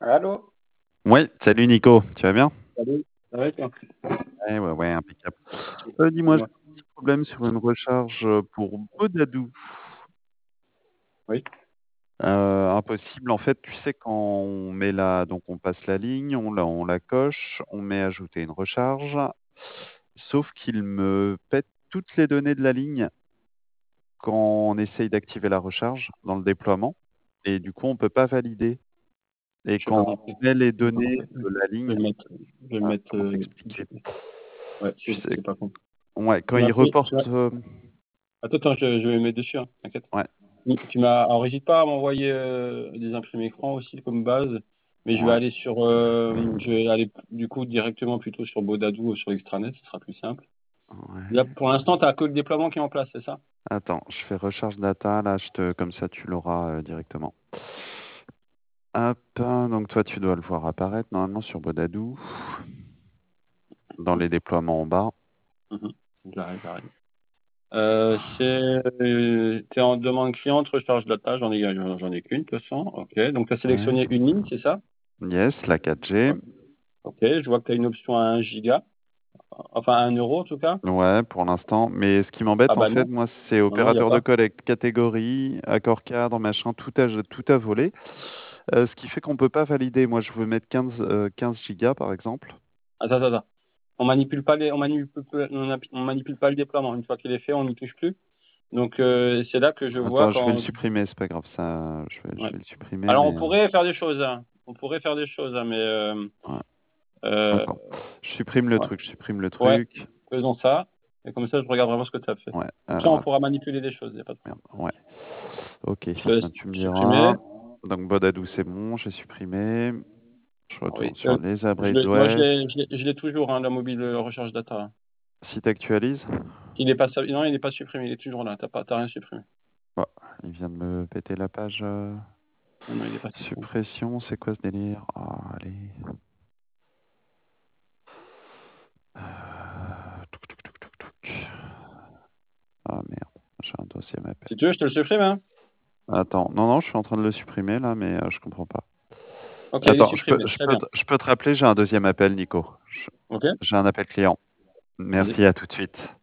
Allô? Ouais, salut Nico, tu vas bien? Salut. Ça va toi? Ouais, ouais, ouais, impeccable. Dis-moi, j'ai Dis-moi. un petit problème sur une recharge pour Bodadou. Oui. Impossible, en fait, tu sais, quand on met donc on passe la ligne, on la coche, on met ajouter une recharge, sauf qu'il me pète toutes les données de la ligne quand on essaye d'activer la recharge dans le déploiement, et du coup, on peut pas valider. Et Je n'ai pas quand on compris. met les J'ai pas données compris. de la Je ligne, vais le mettre. Je vais le mettre. comment t'expliquer? Ouais, Tu sais, j'ai pas compris. ouais, quand Tu m'as il fait. reporte, Attends, attends, je vais me mettre dessus, hein, t'inquiète. ouais, Tu m'as enregistré pas à m'envoyer des imprimés écran aussi comme base, mais je vais ouais. aller sur. Je vais aller du coup directement plutôt sur Bodadou ou sur l'extranet, ce sera plus simple. Là, Ouais. pour l'instant, tu n'as que le déploiement qui est en place, c'est ça? Attends, je fais recharge data, là, comme ça tu l'auras directement. Hop, donc toi tu dois le voir apparaître normalement sur Bodadou, dans les déploiements en bas. Mhm. J'arrive. T'es en demande client, recharge data, j'en ai qu'une, de toute façon. Ok, donc tu as Ouais. sélectionné une ligne, c'est ça? Yes, la 4G. Ok, je vois que tu as une option à 1 giga, enfin à 1 euro en tout cas. Ouais, pour l'instant. Mais ce qui Ah m'embête, en bah fait, non, moi, c'est non, il n'y a opérateur de pas. collecte, catégorie, accord cadre, machin, tout a volé. Ce qui fait qu'on peut pas valider. Moi, je veux mettre 15 gigas, par exemple. Attends. On manipule pas on manipule pas le déploiement. Une fois qu'il est fait, on n'y touche plus. Donc c'est là que je vois Attends, je vais le quand. supprimer, c'est pas grave, ça, je Ouais. vais le supprimer, Alors on mais pourrait faire des choses, hein. On pourrait faire des choses, hein, mais ouais. euh, Attends, ouais. je supprime le Ouais, truc. faisons ça. Et comme ça, je regarde vraiment ce que tu as fait. Ouais, Comme ça, on alors, pourra manipuler des choses, il n'y a pas de merde, problème. ouais. Ok, Je te laisse ben, tu me supprimer. diras. Donc, Bodadou, c'est bon, j'ai supprimé. Je retourne Oui. sur les abris de Moi, l'Ouest. je l'ai toujours, hein, la mobile recharge data, hein. Si tu actualises, Non, il n'est pas supprimé, il est toujours là. T'as rien supprimé. bah, il vient de me péter la page. Non, il n'est pas supprimé. Suppression, c'est quoi ce délire? Ah, allez. Touc. Ah merde, j'ai un deuxième appel. Si tu veux, je te le supprime, hein. Attends, non, je suis en train de le supprimer là, mais je comprends pas. Ok, il est Attends, supprimé. Très bien. je peux te rappeler, j'ai un deuxième appel, Nico. Ok, J'ai un appel client. vas-y. Merci, à tout de suite.